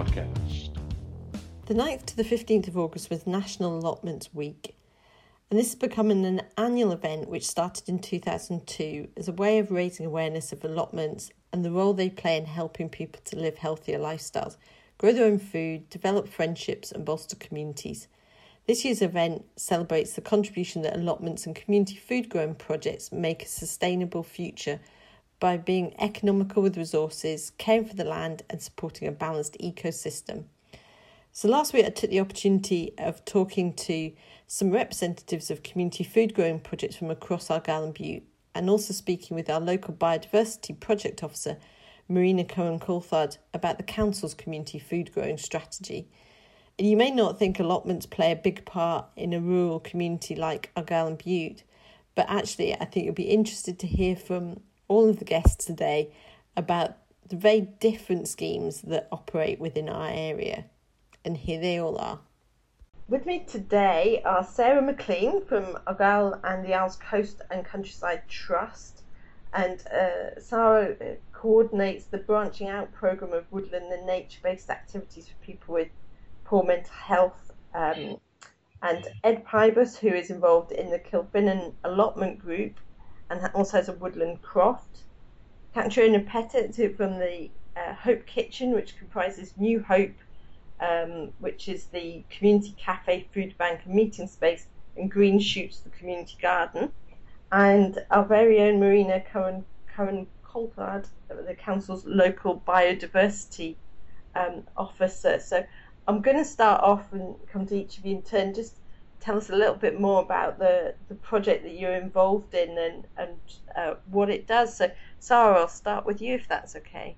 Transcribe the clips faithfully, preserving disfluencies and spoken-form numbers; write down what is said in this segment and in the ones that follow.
podcast. The ninth to the fifteenth of August was National Allotments Week, and this has become an annual event which started in two thousand two as a way of raising awareness of allotments and the role they play in helping people to live healthier lifestyles, grow their own food, develop friendships and bolster communities. This year's event celebrates the contribution that allotments and community food growing projects make a sustainable future by being economical with resources, caring for the land and supporting a balanced ecosystem. So last week I took the opportunity of talking to some representatives of community food growing projects from across Argyll and Bute, and also speaking with our local biodiversity project officer, Marina Cohen-Coulthard, about the council's community food growing strategy. And you may not think allotments play a big part in a rural community like Argyll and Bute, but actually I think you'll be interested to hear from all of the guests today about the very different schemes that operate within our area. And here they all are. With me today are Sarah McLean from Argyll and the Isles Coast and Countryside Trust, and uh, Sarah coordinates the Branching Out programme of woodland and nature-based activities for people with poor mental health, um, and Ed Pybus, who is involved in the Kilfinnan Allotment Group and also has a woodland croft. Catriona Pettit from the uh, Hope Kitchen, which comprises New Hope, um, which is the community cafe, food bank and meeting space, and Green Shoots, the community garden. And our very own Marina Cohen, Cohen Coulthard, the council's local biodiversity um, officer. So I'm going to start off and come to each of you in turn. Just tell us a little bit more about the, the project that you're involved in and, and uh, what it does. So, Sarah, I'll start with you if that's okay.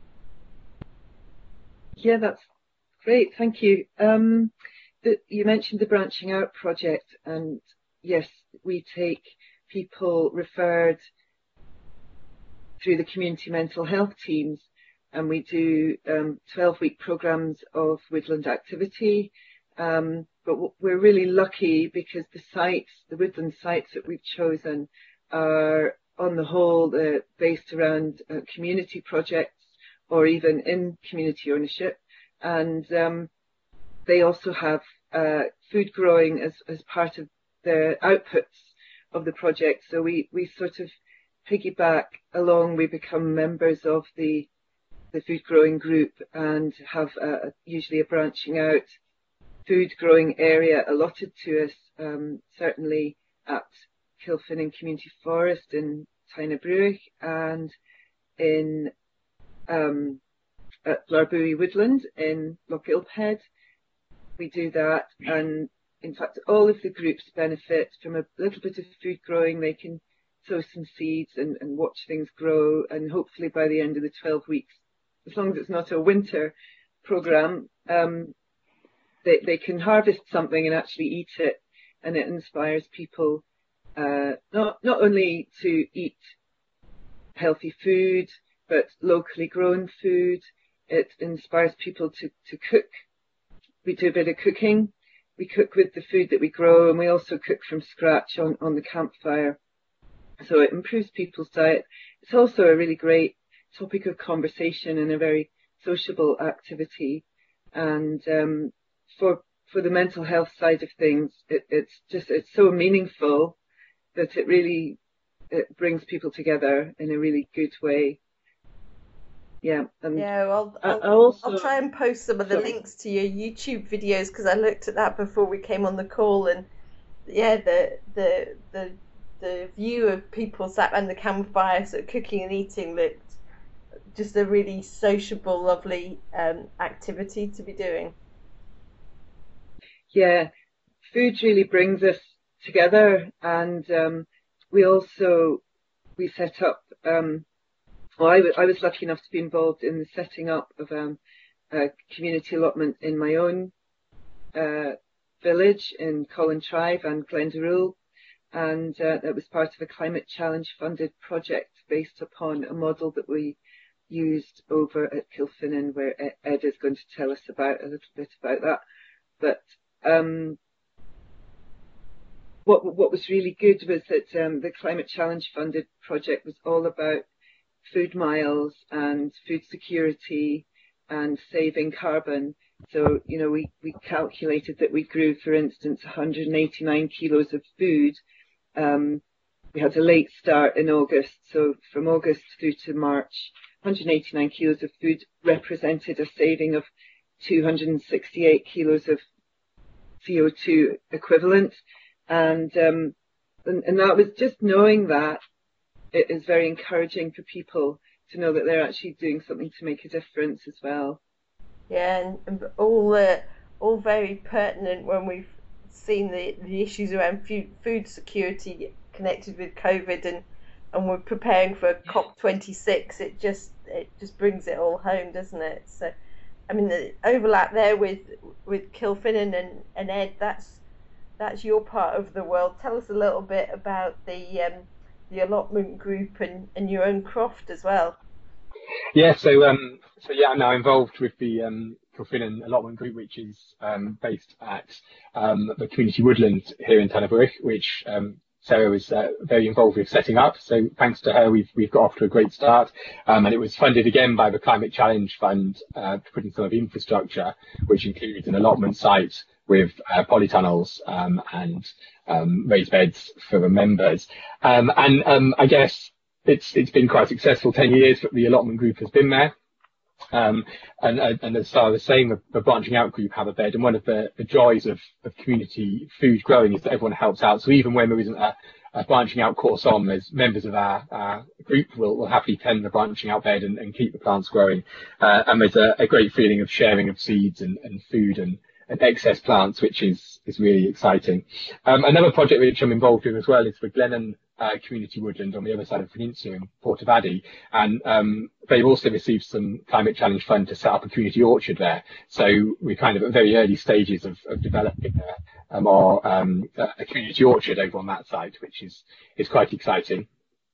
Yeah, that's great. Thank you. Um, the, you mentioned the Branching Out project, and yes, we take people referred through the community mental health teams, and we do um, twelve-week programs of woodland activity. Um, but we're really lucky because the sites, the woodland sites that we've chosen are, on the whole, uh, based around uh, community projects or even in community ownership. And um, they also have uh, food growing as, as part of the outputs of the project. So we, we sort of piggyback along, we become members of the, the food growing group and have uh, usually a branching out food growing area allotted to us, um, certainly at Kilfinnan Community Forest in Tynabrewich and in um, at Blarbui Woodland in Loch Ilphead. We do that, and in fact all of the groups benefit from a little bit of food growing. They can sow some seeds and, and watch things grow, and hopefully by the end of the twelve weeks, as long as it's not a winter programme, um, They, they can harvest something and actually eat it, and it inspires people uh, not not only to eat healthy food, but locally grown food. It inspires people to, to cook. We do a bit of cooking. We cook with the food that we grow, and we also cook from scratch on, on the campfire. So it improves people's diet. It's also a really great topic of conversation and a very sociable activity. And um, For for the mental health side of things, it, it's just it's so meaningful that it really it brings people together in a really good way. Yeah, and yeah. Well, I'll, I, I also, I'll try and post some of the sorry. links to your YouTube videos because I looked at that before we came on the call, and yeah, the the the the view of people sat around the campfire, sort of cooking and eating, looked just a really sociable, lovely um, activity to be doing. Yeah, food really brings us together, and um, we also we set up. Um, well, I, w- I was lucky enough to be involved in the setting up of um, a community allotment in my own uh, village in Collintrive and Glendaruel, and uh, that was part of a Climate Challenge funded project based upon a model that we used over at Kilfinnan, where Ed is going to tell us about a little bit about that. But Um, what what was really good was that um, the Climate Challenge funded project was all about food miles and food security and saving carbon So, you know, we, we calculated that we grew, for instance, one hundred eighty-nine kilos of food. Um, we had a late start in August. So from August through to March, one hundred eighty-nine kilos of food represented a saving of two hundred sixty-eight kilos of C O two equivalent. And, um, and, and that was just knowing that it is very encouraging for people to know that they're actually doing something to make a difference as well. Yeah, and, and all uh, all very pertinent when we've seen the, the issues around food, food security connected with COVID, and, and we're preparing for COP twenty-six. It just it just brings it all home, doesn't it? So, I mean, the overlap there with with Kilfinnan and, and Ed, that's that's your part of the world. Tell us a little bit about the um, the allotment group and, and your own croft as well. Yeah, so um, so yeah, I'm now involved with the um, Kilfinnan Allotment Group, which is um, based at um, the Community Woodland here in Tannaburich, which um, Sarah was uh, very involved with setting up. So thanks to her, we've we've got off to a great start, um, and it was funded again by the Climate Challenge Fund uh, to put in some of the infrastructure, which includes an allotment site with uh, polytunnels um, and um, raised beds for the members, um, and um, I guess. It's it's been quite successful. Ten years that the allotment group has been there, um, and and as Sarah was saying, the, the branching out group have a bed. And one of the, the joys of, of community food growing is that everyone helps out. So even when there isn't a, a branching out course on, there's members of our, our group will, will happily tend the branching out bed and, and keep the plants growing. Uh, and there's a, a great feeling of sharing of seeds and, and food and, and excess plants, which is is really exciting. Um, another project which I'm involved in as well is the Glennon Uh, community woodland on the other side of the peninsula in Portavadie, and um, they've also received some Climate Challenge Fund to set up a community orchard there. So we're kind of at very early stages of, of developing a, a more um, a community orchard over on that side, which is is quite exciting.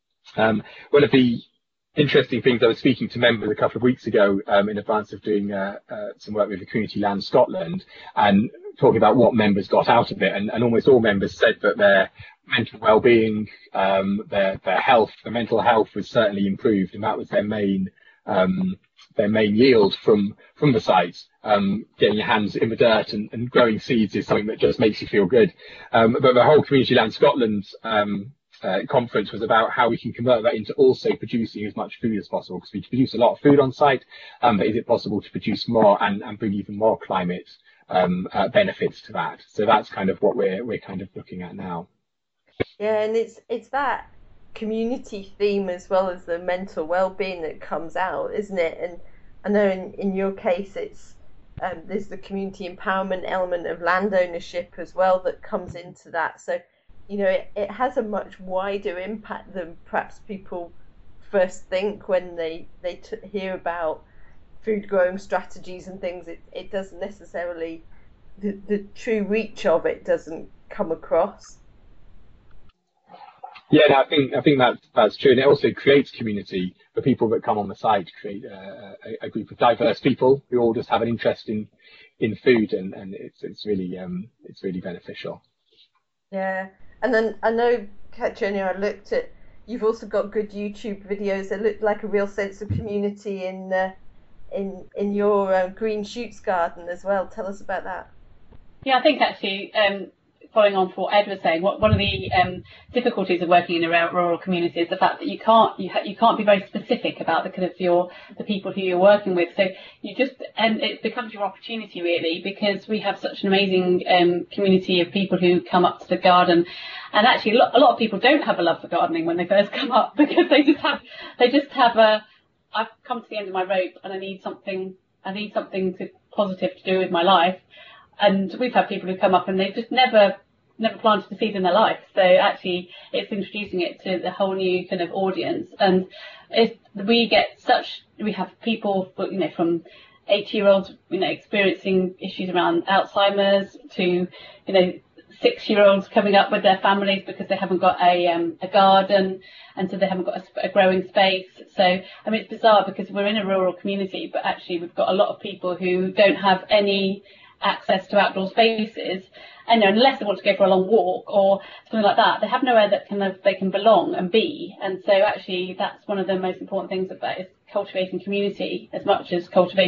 Um, one of the interesting things, I was speaking to members a couple of weeks ago um, in advance of doing uh, uh, some work with the Community Land Scotland, and talking about what members got out of it, and, and almost all members said that their mental well-being, um, their their health, their mental health was certainly improved, and that was their main um, their main yield from from the site. Um, getting your hands in the dirt and, and growing seeds is something that just makes you feel good. Um, but the whole Community Land Scotland um, uh, conference was about how we can convert that into also producing as much food as possible, because we produce a lot of food on site, um, but is it possible to produce more and, and bring even more climate um, uh, benefits to that? So that's kind of what we're we're kind of looking at now. Yeah, and it's it's that community theme as well as the mental well-being that comes out, isn't it? And I know in, in your case it's um, there's the community empowerment element of land ownership as well that comes into that. So, you know, it, it has a much wider impact than perhaps people first think when they, they t- hear about food growing strategies and things. It, it doesn't necessarily, the, the true reach of it doesn't come across. Yeah, no, I think I think that's that's true, and it also creates community. The people that come on the site create a, a, a group of diverse people who all just have an interest in in food, and, and it's it's really um it's really beneficial. Yeah, and then I know, Katrina, I looked at. You've also got good YouTube videos that look like a real sense of community in uh, in in your uh, Green Shoots garden as well. Tell us about that. Yeah, I think actually. Um, Following on from what Ed was saying, what, one of the um, difficulties of working in a rural community is the fact that you can't you, ha- you can't be very specific about the kind of your the people who you're working with. So you just and it becomes your opportunity really, because we have such an amazing um, community of people who come up to the garden, and actually a lot, a lot of people don't have a love for gardening when they first come up, because they just have they just have a I've come to the end of my rope and I need something I need something to, positive to do with my life. And we've had people who come up and they've just never, never planted a seed in their life. So actually, it's introducing it to the whole new kind of audience. And it, we get such, we have people, you know, from eighty-year-olds, you know, experiencing issues around Alzheimer's to, you know, six-year-olds coming up with their families because they haven't got a um, a garden, and so they haven't got a, a growing space. So, I mean, it's bizarre because we're in a rural community, but actually we've got a lot of people who don't have any access to outdoor spaces, and you know, unless they want to go for a long walk or something like that, they have nowhere that kind of they can belong and be. And so actually that's one of the most important things about is cultivating community as much as cultivating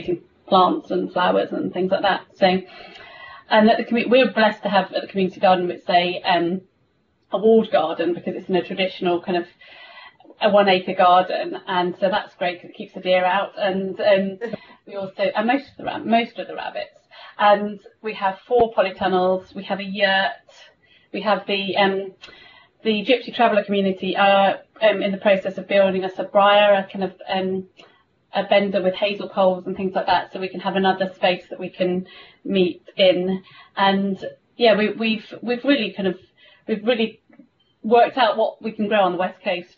plants and flowers and things like that. So, and at the commu- we're blessed to have at the community garden, which say um, a walled garden, because it's in a traditional kind of a one acre garden, and so that's great because it keeps the deer out, and um, we also and most of the rab- most of the rabbits, and we have four polytunnels, we have a yurt, we have the um, the Gypsy Traveller community are um, in the process of building us a briar, a kind of um, a bender with hazel poles and things like that, so we can have another space that we can meet in, and yeah, we, we've we've really kind of we've really worked out what we can grow on the west coast.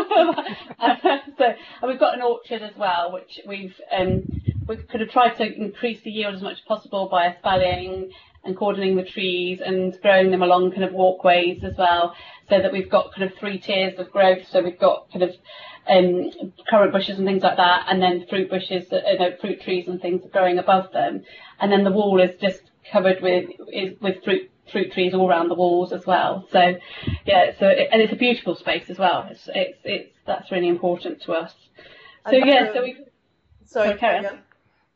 So, and we've got an orchard as well, which we've um, we could have tried to increase the yield as much as possible by espaliering and cordoning the trees and growing them along kind of walkways as well, so that we've got kind of three tiers of growth. So we've got kind of um, currant bushes and things like that, and then fruit bushes, uh, no, fruit trees and things growing above them, and then the wall is just covered with is with fruit. fruit trees all around the walls as well. So yeah, so it, and it's a beautiful space as well. It's it's it's that's really important to us. So yeah, so we sorry, sorry Karen. Karen.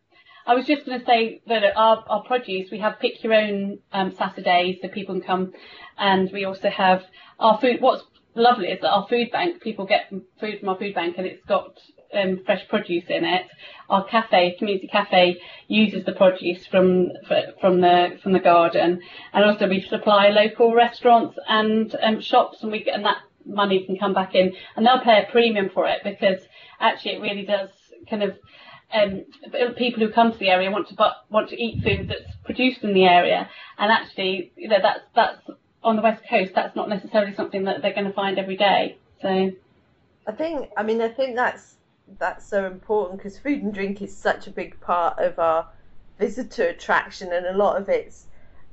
I was just going to say that our our produce, we have pick your own um, Saturdays, so people can come, and we also have our food. What's lovely is that our food bank, people get food from our food bank, and it's got um, fresh produce in it. Our cafe, community cafe, uses the produce from from the from the garden, and also we supply local restaurants and um, shops, and we get and that money can come back in, and they'll pay a premium for it, because actually it really does kind of um, people who come to the area want to but, want to eat food that's produced in the area, and actually you know that's that's on the west coast, that's not necessarily something that they're going to find every day. So I think I mean I think that's. That's so important, because food and drink is such a big part of our visitor attraction, and a lot of it's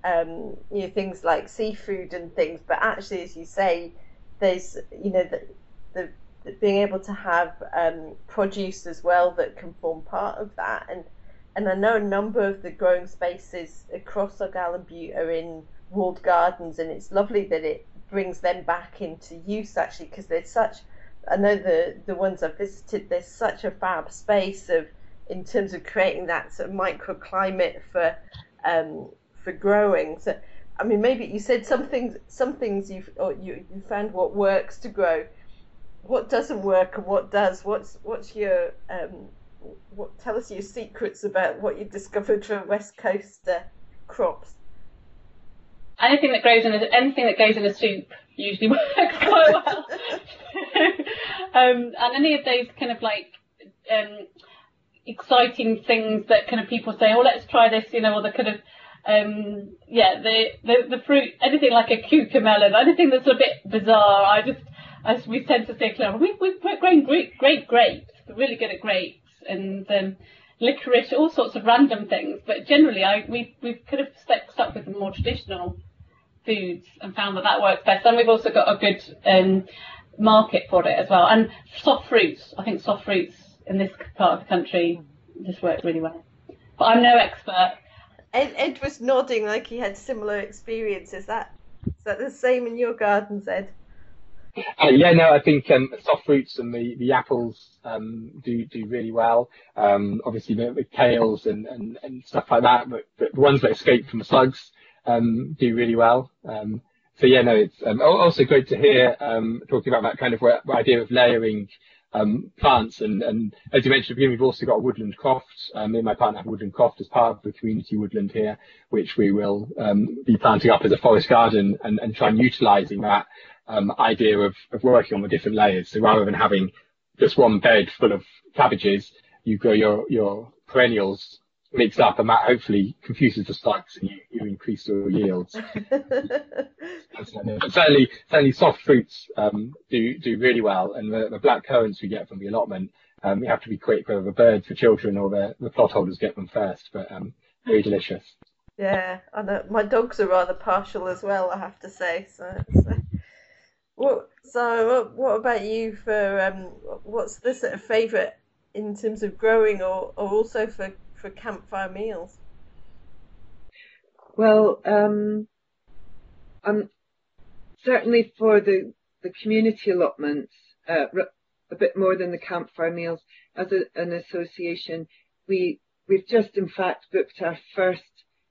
um, you know things like seafood and things. But actually, as you say, there's you know the, the, the being able to have um, produce as well that can form part of that. And and I know a number of the growing spaces across Argyll and Bute are in walled gardens, and it's lovely that it brings them back into use actually, because there's such I know the, the ones I've visited, there's such a fab space of in terms of creating that sort of microclimate for um, for growing. So, I mean, maybe you said some things some things you've or you you found what works to grow. What doesn't work and what does? What's what's your um, what? Tell us your secrets about what you discovered from West Coast uh, crops. Anything that grows in a, anything that goes in a soup usually works quite well. um, and any of those kind of like um, exciting things that kind of people say, oh, let's try this, you know, or the kind of um, yeah, the, the the fruit, anything like a cucumber, anything that's a bit bizarre. I just, as we tend to say, Clara, we we've grown great great grapes, we're really good at grapes, and um, licorice, all sorts of random things. But generally, I we we've kind of stuck stuck with the more traditional foods and found that that works best. And we've also got a good um, market for it as well. And soft fruits, I think soft fruits in this part of the country just work really well. But I'm no expert. Ed, Ed was nodding like he had similar experience. Is that is that the same in your gardens, Ed? Uh, yeah, no, I think um, soft fruits and the, the apples um, do do really well. Um, obviously the, the kales and, and, and stuff like that, but, but the ones that escape from the slugs um, do really well. Um, so yeah, no, it's um, also great to hear um, talking about that kind of idea of layering um, plants. And, and as you mentioned at the beginning, we've also got a woodland croft. Um, me and my partner have a woodland croft as part of the community woodland here, which we will um, be planting up as a forest garden and, and try and utilising that Um, idea of, of working on the different layers. So rather than having just one bed full of cabbages, you grow your, your perennials mixed up, and that hopefully confuses the slugs and you, you increase your yields. But certainly, certainly soft fruits um, do do really well, and the, the black currants we get from the allotment, um, we have to be quick whether the birds for children or the, the plot holders get them first, but um, very delicious. Yeah, I know. My dogs are rather partial as well, I have to say. So. so. Well, so what about you for, um, what's the sort of favourite in terms of growing or, or also for, for campfire meals? Well, um, I'm certainly for the, the community allotments, uh, a bit more than the campfire meals. As a, an association, we we've just in fact booked our first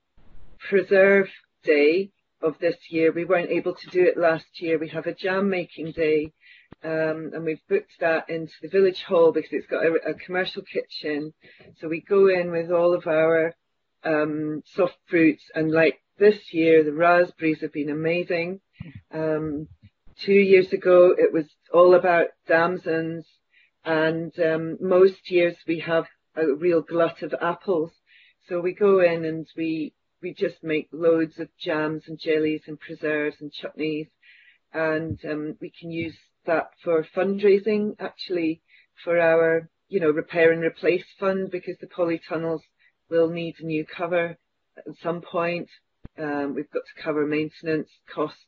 preserve day of this year. We weren't able to do it last year. We have a jam making day, um, and we've booked that into the village hall because it's got a, a commercial kitchen. So we go in with all of our um, soft fruits, and like this year, the raspberries have been amazing. Um, two years ago, it was all about damsons, and um, most years we have a real glut of apples. So we go in and we we just make loads of jams and jellies and preserves and chutneys, and um, we can use that for fundraising, actually, for our, you know, repair and replace fund, because the polytunnels will need a new cover at some point. Um, we've got to cover maintenance costs.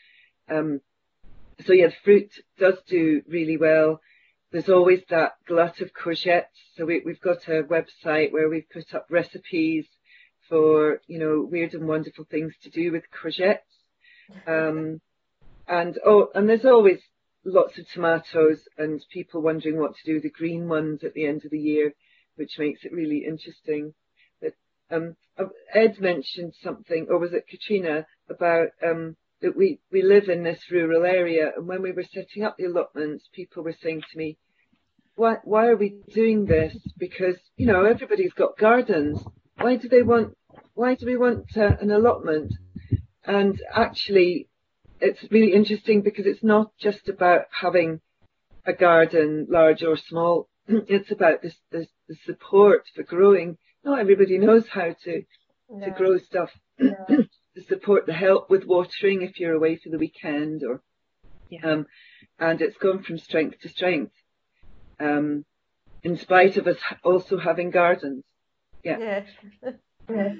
Um, so yeah, the fruit does do really well. There's always that glut of courgettes. So we, we've got a website where we've put up recipes for, you know, weird and wonderful things to do with courgettes. Um, and oh, and there's always lots of tomatoes and people wondering what to do with the green ones at the end of the year, which makes it really interesting. But um, Ed mentioned something, or was it Katrina, about um, that we, we live in this rural area, and when we were setting up the allotments, people were saying to me, why, why are we doing this? Because, you know, everybody's got gardens. Why do they want, why do we want uh, an allotment? And actually, it's really interesting because it's not just about having a garden, large or small. It's about this, this, the support for growing. Not everybody knows how to, no. to grow stuff. No. The support, the help with watering if you're away for the weekend, or yeah. um, and it's gone from strength to strength, um, in spite of us also having gardens. Yeah. Yeah. Yeah.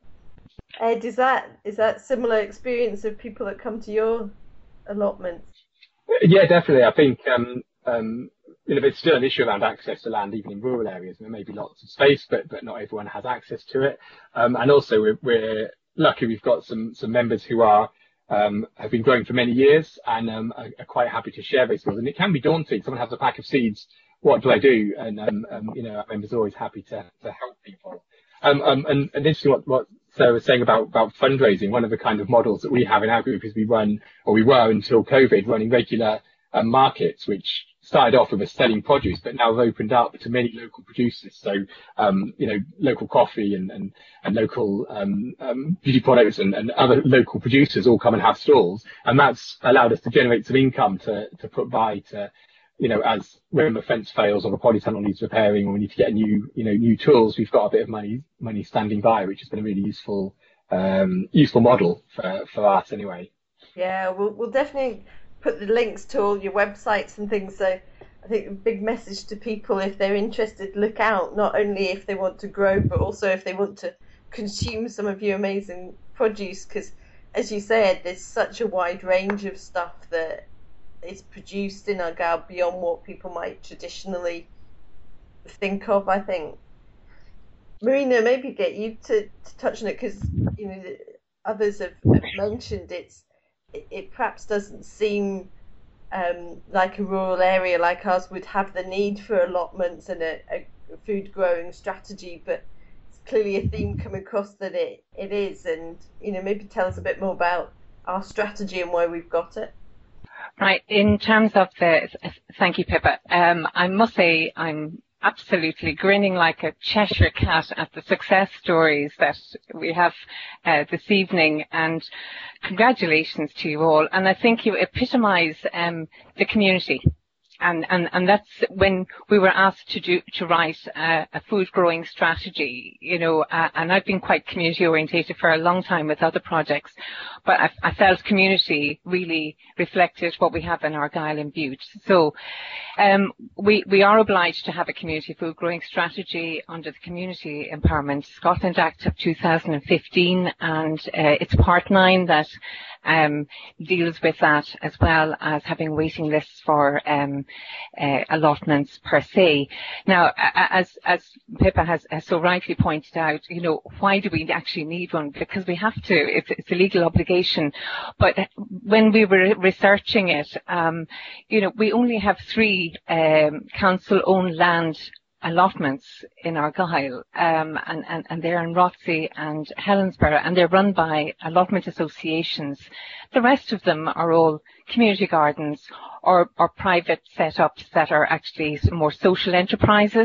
Ed, is that is that similar experience of people that come to your allotments? Yeah, definitely. I think um, um, you know, there's still an issue around access to land, even in rural areas. There may be lots of space, but but not everyone has access to it. Um, and also, we're, we're lucky we've got some some members who are um, have been growing for many years and um, are, are quite happy to share those skills. And it can be daunting. Someone has a pack of seeds. What do I do? And um, um, you know, our members are always happy to to help people. Um, um, and, and interesting what, what Sarah was saying about, about fundraising. One of the kind of models that we have in our group is we run, or we were until COVID, running regular um, markets, which started off with us selling produce, but now have opened up to many local producers. So, um, you know, local coffee and, and, and local um, um, beauty products and, and other local producers all come and have stalls. And that's allowed us to generate some income to, to put by to, you know, as when the fence fails or the polytunnel needs repairing or we need to get new, you know, new tools, we've got a bit of money, money standing by, which has been a really useful, um, useful model for, for us anyway. Yeah, we'll, we'll definitely put the links to all your websites and things. So I think a big message to people, if they're interested, look out, not only if they want to grow, but also if they want to consume some of your amazing produce. Because as you said, there's such a wide range of stuff that is produced in Argyll beyond what people might traditionally think of, I think. Marina, maybe get you to, to touch on it, because you know others have, have mentioned it's it, it perhaps doesn't seem um, like a rural area like ours would have the need for allotments and a, a food growing strategy, but it's clearly a theme coming across that it, it is. And you know, maybe tell us a bit more about our strategy and why we've got it. Right. In terms of the, thank you, Pippa. Um, I must say I'm absolutely grinning like a Cheshire cat at the success stories that we have uh, this evening, and congratulations to you all. And I think you epitomise um, the community. And, and, and that's when we were asked to do, to write a, a food growing strategy, you know, uh, and I've been quite community orientated for a long time with other projects, but I, I felt community really reflected what we have in Argyll and Bute. So, um, we, we are obliged to have a community food growing strategy under the Community Empowerment Scotland Act of two thousand fifteen, and uh, it's part nine that um, deals with that, as well as having waiting lists for um, uh, allotments per se. Now, as as Pippa has, has so rightly pointed out, you know, why do we actually need one? Because we have to. It's, it's a legal obligation. But when we were researching it, um, you know, we only have three um, council-owned land allotments in Argyll, um, and, and, and they're in Rothesay and Helensburgh, and they're run by allotment associations. The rest of them are all community gardens or, or private setups that are actually more social enterprises.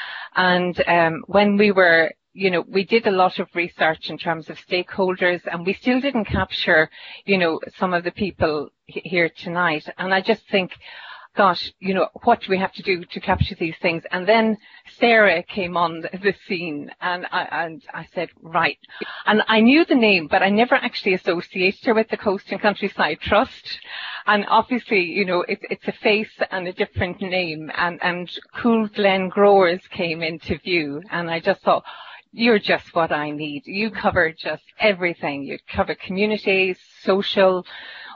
And um, when we were, you know, we did a lot of research in terms of stakeholders, and we still didn't capture, you know, some of the people here tonight. And I just think, gosh, you know, what do we have to do to capture these things? And then Sarah came on the scene, and I, and I said, right. And I knew the name, but I never actually associated her with the Coast and Countryside Trust. And obviously, you know, it, it's a face and a different name. And, and Cool Glen Growers came into view, and I just thought, you're just what I need. You cover just everything. You cover community, social,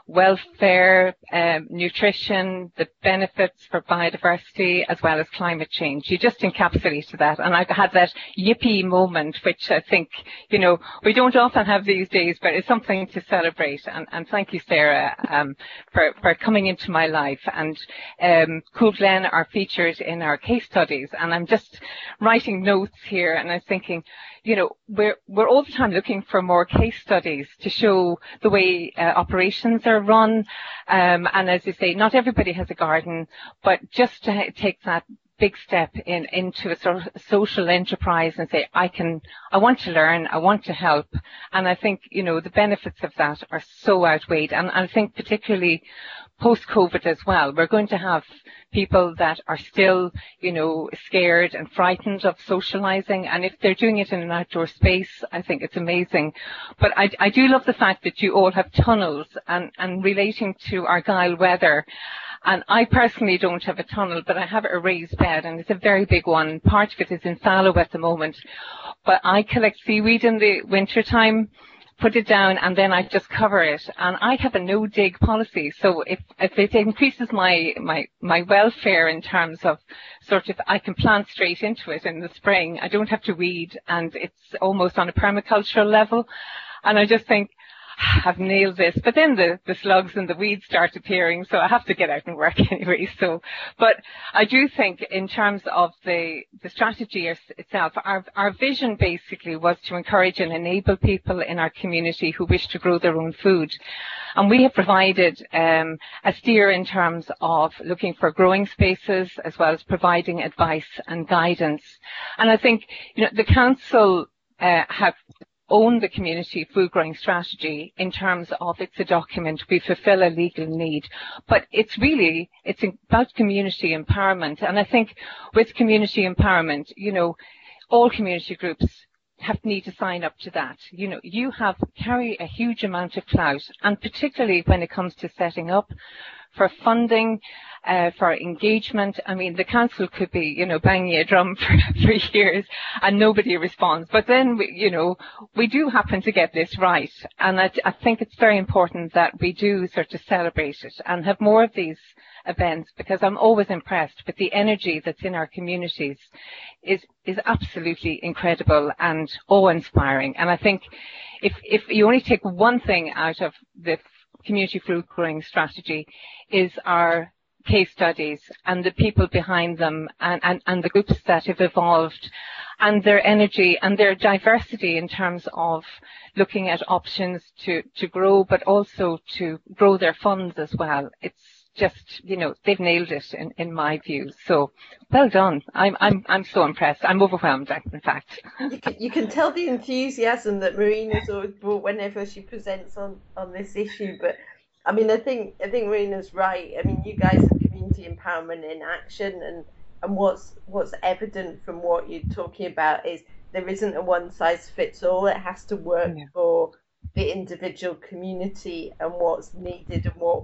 welfare, um, nutrition, the benefits for biodiversity, as well as climate change. You just encapsulated that. And I've had that yippee moment, which I think, you know, we don't often have these days, but it's something to celebrate. And, and thank you, Sarah, um, for, for coming into my life. And um, Cool Glen are featured in our case studies. And I'm just writing notes here, and I'm thinking, you know, we're, we're all the time looking for more case studies to show the way uh, operations are run. Um, and as you say, not everybody has a garden, but just to take that big step in, into a sort of social enterprise and say, I can, I want to learn, I want to help. And I think, you know, the benefits of that are so outweighed. And I think particularly post-COVID as well, we're going to have people that are still, you know, scared and frightened of socializing. And if they're doing it in an outdoor space, I think it's amazing. But I, I do love the fact that you all have tunnels, and, and relating to Argyll weather. And I personally don't have a tunnel, but I have a raised bed, and it's a very big one. Part of it is in fallow at the moment. But I collect seaweed in the winter time, put it down, and then I just cover it. And I have a no-dig policy. So if, if it increases my, my, my welfare in terms of sort of, I can plant straight into it in the spring. I don't have to weed, and it's almost on a permacultural level. And I just think, I've nailed this. But then the, the slugs and the weeds start appearing, so I have to get out and work anyway. So, but I do think in terms of the, the strategy itself, our, our vision basically was to encourage and enable people in our community who wish to grow their own food. And we have provided um, a steer in terms of looking for growing spaces, as well as providing advice and guidance. And I think, you know, the council uh, have own the community food growing strategy in terms of it's a document, we fulfill a legal need, but it's really, it's about community empowerment. And I think with community empowerment, you know, all community groups have need to sign up to that. You know, you have carry a huge amount of clout, and particularly when it comes to setting up for funding, uh, for engagement. I mean, the council could be, you know, banging a drum for, for years and nobody responds. But then, we, you know, we do happen to get this right. And I, I think it's very important that we do sort of celebrate it and have more of these events, because I'm always impressed with the energy that's in our communities is, is absolutely incredible and awe-inspiring. And I think if, if you only take one thing out of the community fruit growing strategy, is our case studies and the people behind them, and, and, and the groups that have evolved, and their energy and their diversity in terms of looking at options to, to grow, but also to grow their funds as well. It's just, you know, they've nailed it in, in my view. So well done. I'm, I'm, I'm so impressed. I'm overwhelmed, in fact. You can, you can tell the enthusiasm that Marina's always brought whenever she presents on, on this issue. But I mean, I think, I think Marina's right. I mean, you guys are community empowerment in action, and, and what's, what's evident from what you're talking about is there isn't a one size fits all. It has to work yeah. for the individual community and what's needed and what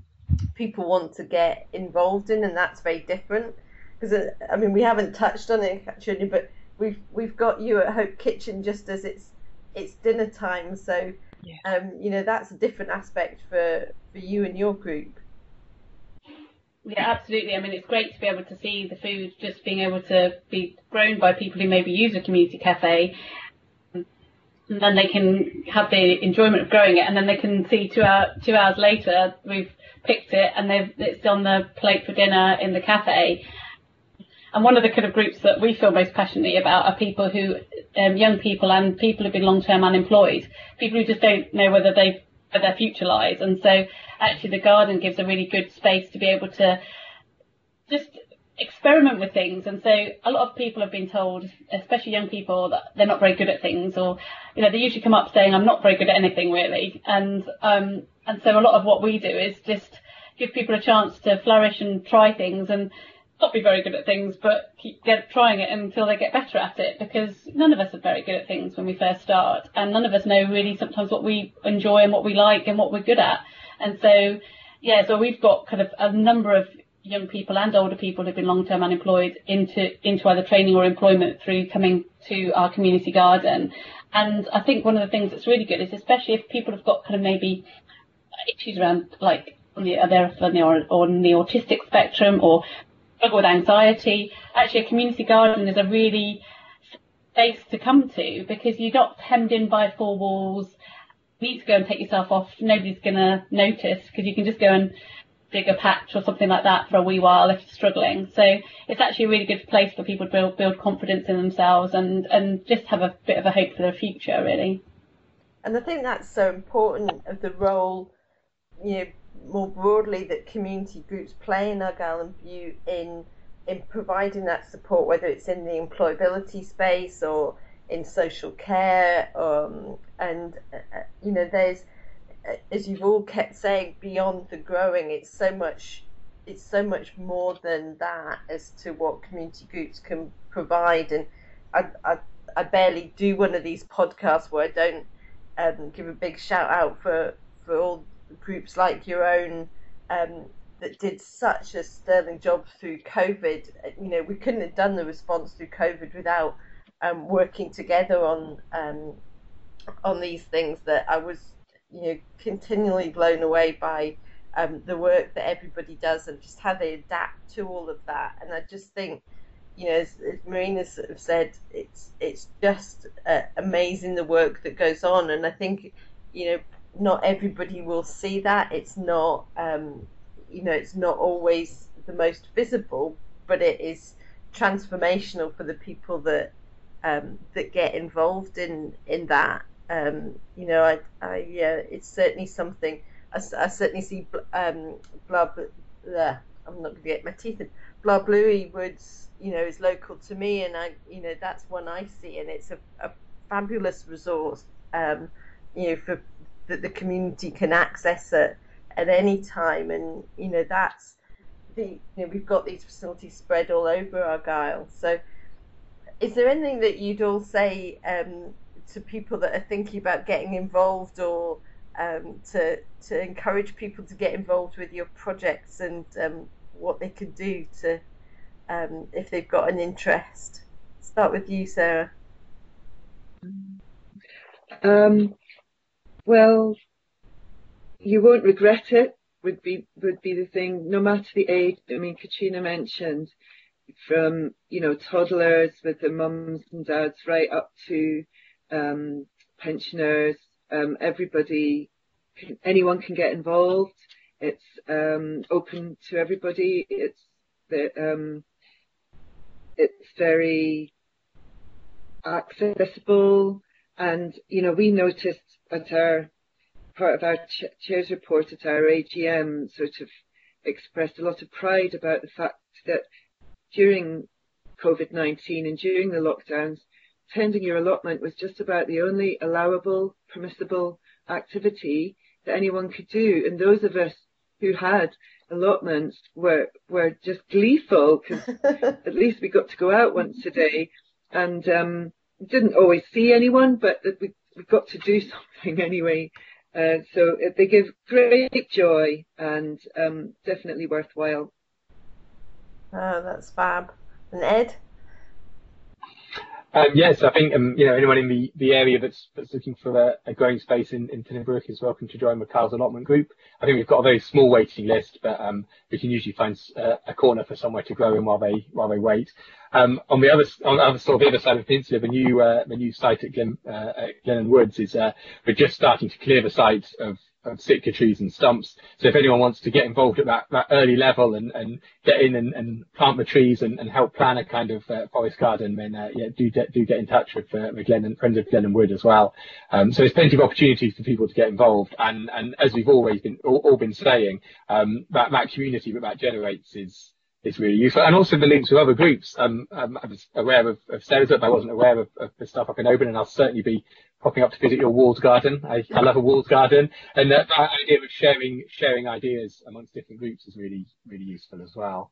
people want to get involved in, and that's very different. Because I mean, we haven't touched on it, Katrina, but we've we've got you at Hope Kitchen just as it's it's dinner time, so yeah. um, you know, that's a different aspect for for you and your group. Yeah, absolutely. I mean, it's great to be able to see the food just being able to be grown by people who maybe use a community cafe. And then they can have the enjoyment of growing it, and then they can see two hour, two hours later we've picked it and they've it's on the plate for dinner in the cafe. And one of the kind of groups that we feel most passionately about are people who, um, young people and people who've been long-term unemployed, people who just don't know whether they where their future lies. And so actually the garden gives a really good space to be able to just experiment with things. And so a lot of people have been told, especially young people, that they're not very good at things, or you know, they usually come up saying, I'm not very good at anything really. And um, and so a lot of what we do is just give people a chance to flourish and try things and not be very good at things, but keep get, trying it until they get better at it, because none of us are very good at things when we first start, and none of us know really sometimes what we enjoy and what we like and what we're good at. And so, yeah, so we've got kind of a number of young people and older people who've been long-term unemployed into into either training or employment through coming to our community garden. And I think one of the things that's really good is, especially if people have got kind of maybe issues around like on the, are there on the, on the autistic spectrum or struggle with anxiety, actually a community garden is a really space to come to, because you're not hemmed in by four walls. You need to go and take yourself off. Nobody's going to notice, because you can just go and dig a patch or something like that for a wee while if you're struggling. So it's actually a really good place for people to build, build confidence in themselves and, and just have a bit of a hope for their future, really. And I think that's so important of the role, you know, more broadly that community groups play in Argyll and Bute in in providing that support, whether it's in the employability space or in social care, um, and uh, you know, there's, as you've all kept saying, beyond the growing, it's so much it's so much more than that as to what community groups can provide. And I I, I barely do one of these podcasts where I don't um, give a big shout out for for all groups like your own, um, that did such a sterling job through COVID. You know, we couldn't have done the response through COVID without um, working together on um, on these things. That I was, you know, continually blown away by um, the work that everybody does and just how they adapt to all of that. And I just think, you know, as, as Marina sort of said, it's it's just uh, amazing the work that goes on. And I think, you know, not everybody will see that. It's not, um, you know, it's not always the most visible, but it is transformational for the people that um, that get involved in in that. Um, you know, I, I, yeah, it's certainly something. I, I certainly see, um, blah, blah, I'm not going to get my teeth in. Blah Bluey Woods, you know, is local to me, and I, you know, that's one I see, and it's a, a fabulous resource, um, you know, for that the community can access at at any time. And you know, that's the, you know, we've got these facilities spread all over Argyll. So is there anything that you'd all say um, to people that are thinking about getting involved, or um, to to encourage people to get involved with your projects, and um, what they could do to um, if they've got an interest? Start with you, Sarah. Um, Well, you won't regret it, would be would be the thing, no matter the age. I mean, Katrina mentioned from, you know, toddlers with their mums and dads right up to um, pensioners. Um, everybody, can, anyone can get involved. It's um, open to everybody. It's the um, it's very accessible. And, you know, we noticed at our, part of our ch chairs report at our A G M, sort of expressed a lot of pride about the fact that during COVID nineteen and during the lockdowns, tending your allotment was just about the only allowable, permissible activity that anyone could do. And those of us who had allotments were, were just gleeful, because at least we got to go out once a day. And, um, didn't always see anyone, but we, we got to do something anyway. Uh, so it, they give great joy, and um, definitely worthwhile. Oh, that's fab. And Ed? Um, yes, I think um, you know, anyone in the, the area that's that's looking for a, a growing space in, in Tinnerbrook is welcome to join McCall's allotment group. I think we've got a very small waiting list, but um, we can usually find uh, a corner for somewhere to grow in while they while they wait. Um, on the other on the other sort of the other side of the peninsula, the new uh, the new site at Glen uh, at Glennon Woods is uh, we're just starting to clear the site of of Sitka trees and stumps. So if anyone wants to get involved at that, that early level and, and get in and, and plant the trees and, and help plan a kind of uh, forest garden, then uh, yeah, do do get in touch with, uh, with Glen and Friends of Glen and Wood as well. Um, so there's plenty of opportunities for people to get involved, and and as we've always been all, all been saying, um, that that community that that generates is. is really useful, and also the links with other groups. Um, um, I was aware of, of Sarah's, but I wasn't aware of, of the stuff up in Oban, and I'll certainly be popping up to visit your walled garden. I, I love a walled garden, and that, that idea of sharing sharing ideas amongst different groups is really really useful as well.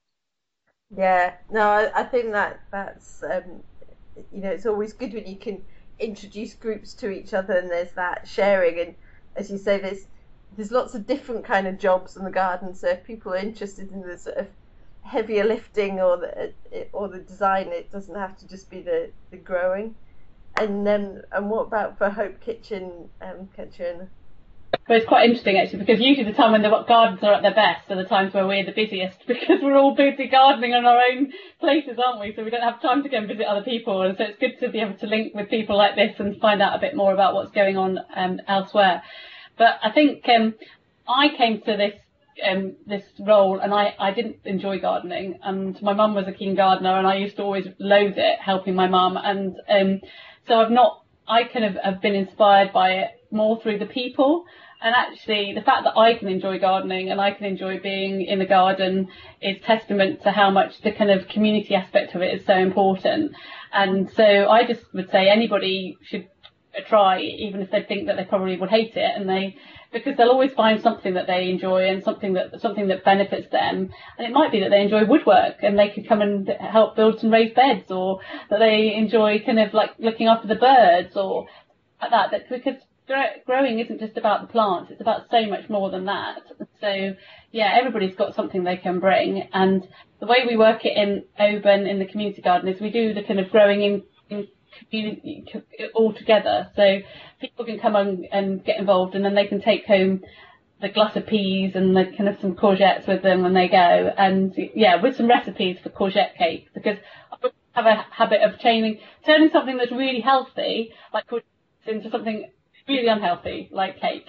Yeah, no, I, I think that that's um, you know, it's always good when you can introduce groups to each other, and there's that sharing, and as you say, there's there's lots of different kind of jobs in the garden. So if people are interested in the sort of heavier lifting or the or the design, it doesn't have to just be the, the growing. And then, and what about for Hope Kitchen, um, Katrina? Well, it's quite interesting actually, because usually the time when the gardens are at their best are the times where we're the busiest, because we're all busy gardening on our own places, aren't we? So we don't have time to go and visit other people, and so it's good to be able to link with people like this and find out a bit more about what's going on um, elsewhere. But I think um, I came to this Um, this role, and I, I didn't enjoy gardening, and my mum was a keen gardener, and I used to always loathe it, helping my mum, and um, so I've not I kind of have been inspired by it more through the people, and actually the fact that I can enjoy gardening and I can enjoy being in the garden is testament to how much the kind of community aspect of it is so important. And so I just would say anybody should try, even if they think that they probably would hate it, and they because they'll always find something that they enjoy and something that something that benefits them. And it might be that they enjoy woodwork and they could come and help build some raised beds, or that they enjoy kind of like looking after the birds or like that. That because growing isn't just about the plants; it's about so much more than that. So yeah, everybody's got something they can bring. And the way we work it in Oban in the community garden is we do the kind of growing in, in community all together, so people can come on and get involved, and then they can take home the glass of peas and the kind of some courgettes with them when they go, and yeah, with some recipes for courgette cake, because I have a habit of changing, turning something that's really healthy like courgettes into something really unhealthy like cake.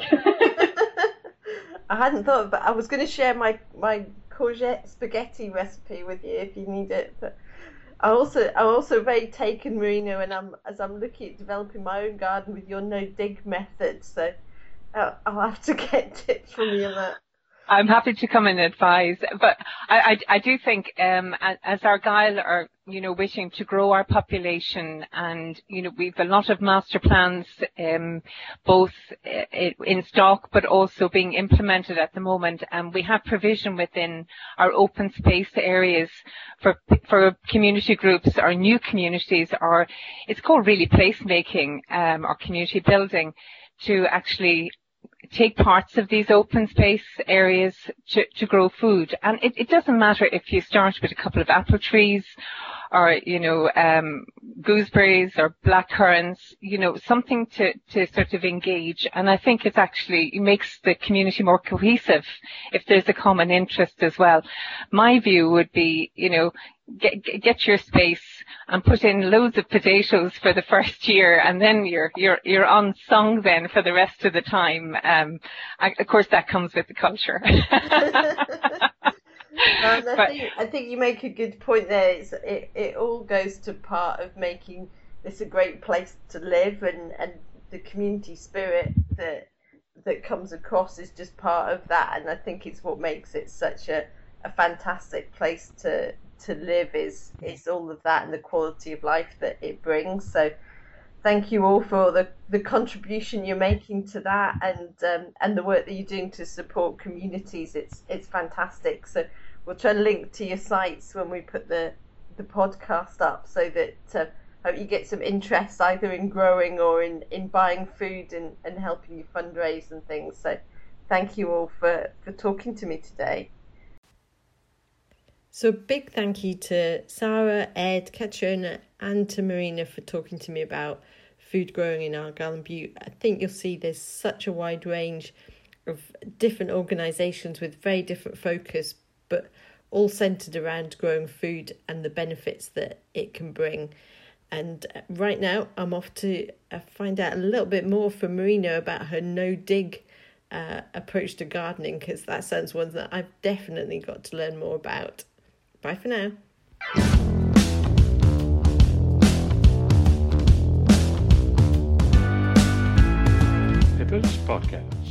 I hadn't thought, but I was going to share my my courgette spaghetti recipe with you if you need it, but I also, I'm also very taken, Marina, and I'm as I'm looking at developing my own garden with your no dig method. So I'll, I'll have to get tips from you on that. I'm happy to come and advise, but I, I, I do think um, as Argyll are, you know, wishing to grow our population, and you know, we've a lot of master plans, um, both in stock but also being implemented at the moment, and we have provision within our open space areas for for community groups or new communities, or it's called really placemaking um, or community building, to actually take parts of these open space areas to, to grow food. And it, it doesn't matter if you start with a couple of apple trees or, you know, um, gooseberries or black currants, you know, something to, to sort of engage. And I think it actually it makes the community more cohesive if there's a common interest as well. My view would be, you know, Get, get your space and put in loads of potatoes for the first year, and then you're you're you're unsung then for the rest of the time. Um, I, of course, that comes with the culture. um, I but, think I think you make a good point there. It's, it it all goes to part of making this a great place to live, and, and the community spirit that that comes across is just part of that. And I think it's what makes it such a, a fantastic place to. to live is is all of that and the quality of life that it brings. So thank you all for the the contribution you're making to that, and um, and the work that you're doing to support communities. It's it's fantastic. So we'll try and link to your sites when we put the the podcast up, so that uh, hope you get some interest either in growing or in in buying food and and helping you fundraise and things. So thank you all for for talking to me today. So a big thank you to Sarah, Ed, Katrina and to Marina for talking to me about food growing in Argyll and Bute. I think you'll see there's such a wide range of different organisations with very different focus, but all centred around growing food and the benefits that it can bring. And right now I'm off to find out a little bit more from Marina about her no-dig uh, approach to gardening, because that sounds one that I've definitely got to learn more about. Bye for now. Pippa's Podcast.